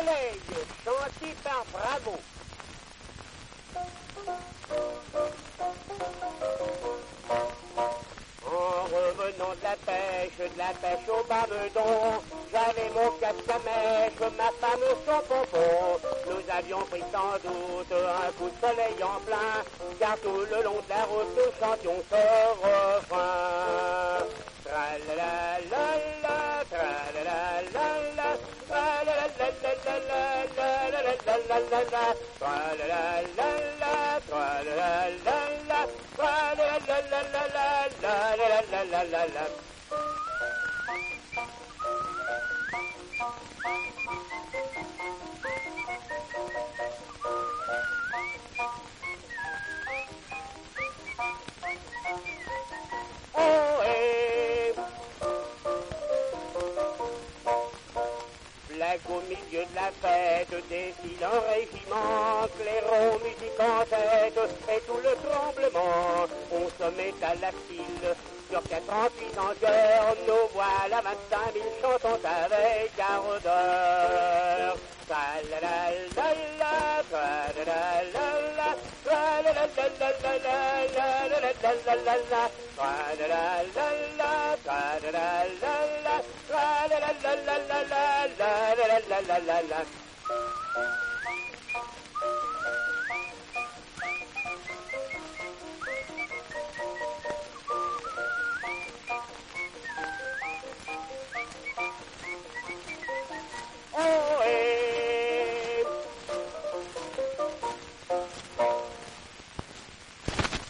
soleil, chanté par Bravo. En revenant de la pêche au bas-meudon, j'avais mon casque à mèche, ma femme son pompon. Nous avions pris sans doute un coup de soleil en plein, car tout le long de la route nous chantions ce refrain. Tra-la-la-la-la, tra-la-la-la-la, tra-la-la-la-la-la-la-la-la-la-la, tra-la-la-la-la, tra-la-la-la-la, tra-la-la-la-la-la-la-la-la-la-la. Au milieu de la fête, défile un régiment, clairon, musique en tête, et tout le tremblement. On se met à la file, sur 48 en cœur, nous voilà 25 000 chantons avec ardeur. Tra-la-la-la-la, tra-la-la-la-la, tra-la-la-la-la-la-la-la-la-la-la, tra-la-la-la-la, tra-la-la-la-la, tra-la-la-la-la-la-la-la-la-la-la.